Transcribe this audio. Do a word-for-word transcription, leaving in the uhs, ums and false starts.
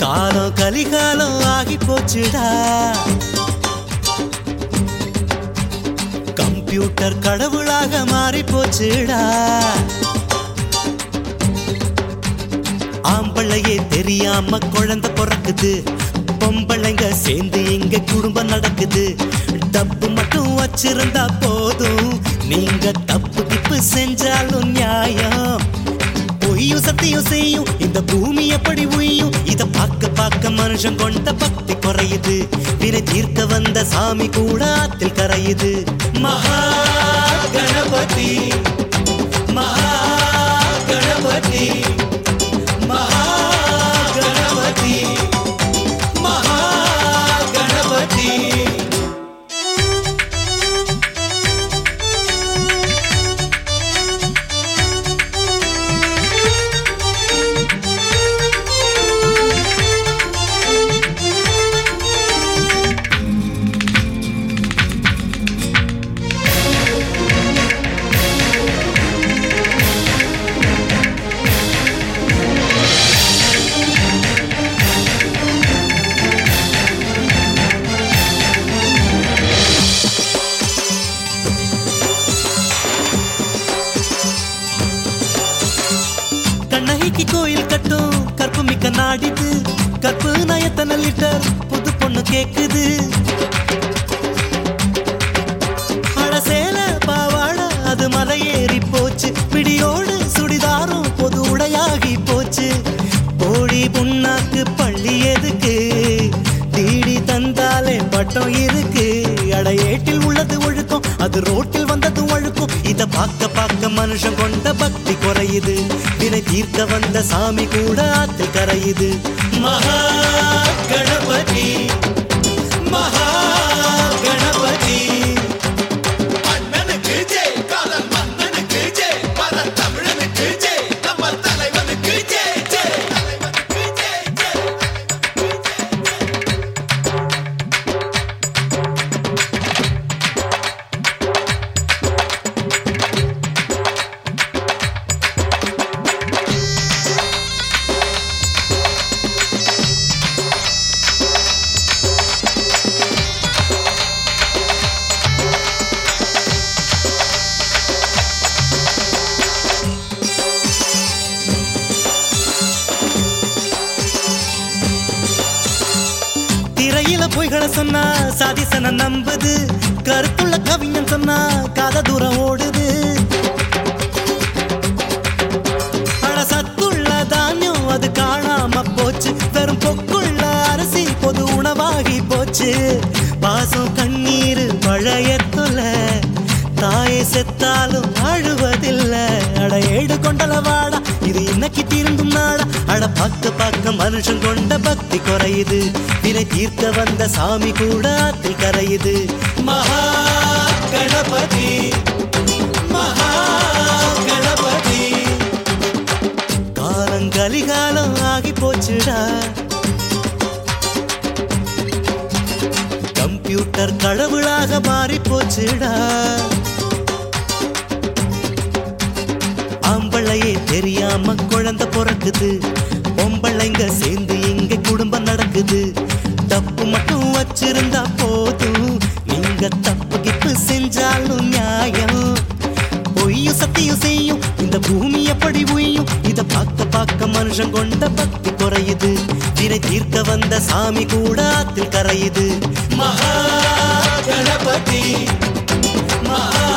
காலம் கலிகாலம் ஆகி போச்சுடா. கம்ப்யூட்டர் கடவுளாக மாறி போச்சுடா. ஆம்பளையே தெரியாம குழந்தை பிறக்குது, பொம்பளைங்க சேர்ந்து இங்க குடும்பம் நடக்குது. டப்பு மட்டும் வச்சிருந்தா போதும், நீங்க தப்பு கிப்பு செஞ்சாலும் நியாயம். பொய்யும் சத்தியம் செய்யும் இந்த பூமி எப்படி உய்யும்? இத பார்க்க பார்க்க மனுஷன் கொண்ட பக்தி குறையுது. வினை தீர்க்க வந்த சாமி கூட ஆத்தில் கரையுது. மகா கணபதி மகா கணபதி மகா கணபதி மகா கணபதி. கண்ணகிக்கு கோயில் கட்டும் கற்பு மிக்க நாடிது. கற்பு நயத்தன லிட்டர் புது பொண்ணு கேக்குது. அழசேல பாவாழ அது மலையேறி போச்சு. பிடியோடு சுடிதாரும் பொது உடையாகி போச்சு. போடி புண்ணாக்கு பள்ளி எதுக்கு? தீடி தந்தாலே பட்டம் இருக்கு. அடையேட்டில் உள்ளது ஒழுக்கம், அது ரோட்டில் வந்தது ஒழுக்கும். இத பார்க்க பார்க்க மனுஷன் கொண்ட பக்தி குறையுது. வினை தீர்க்க வந்த சாமி கூட ஆத்தில் கரையுது. மகா கணபதி மகா கணபதி. மன்னனுக்கு ஜெய், காதல் மன்னனுக்கு ஜெய், பல தமிழனுக்கு ஜெய், நம்ம தலைவனுக்கு ஜெய் ஜெய், தலைவனுக்கு ஜெய் ஜெய். திரையில பொய்களை சொன்னா சாதிசன நம்புது. கருத்துள்ள கவிஞன் சொன்னா காத தூரம் ஓடுது. அட சத்துள்ள தானியம் அது காணாம போச்சு. வெறும் பொக்குள்ள அரிசி பொது உணவாகி போச்சு. பாசம் கண்ணீர் பழைய தொல்ல, தாயை செத்தாலும் அழுவதில்ல. அட ஏடு கொண்டல வாடா, இது இன்னைக்கு தீர்ந்தும் நாடா. அட பார்க்க பார்க்க மனுஷன் கொண்ட பக்தி குறையுது. வினை தீர்க்க வந்த சாமி கூட ஆத்தில் கரையுது. மகா கணபதி மகா கணபதி. காலம் கலிகாலம் ஆகி போச்சுடா. கம்ப்யூட்டர் கடவுளாக மாறி போச்சுடா. ஆம்பளையே தெரியாம குழந்தை பிறக்குது, பொம்பளைங்க சேர்ந்து இங்க குடும்பம் நடக்குது. தப்பு மட்டும் வச்சிருந்தா போதும், நீங்க தப்பு கிப்பு செஞ்சாலும் நியாயம். பொய்யும் சத்தியம் செய்யும் இந்த பூமி எப்படி உய்யும்? இத பார்க்க பார்க்க மனுஷன் கொண்ட பக்தி குறையுது. வினை தீர்க்க வந்த சாமி கூட ஆத்தில் கரையுது. மகா கணபதி மகா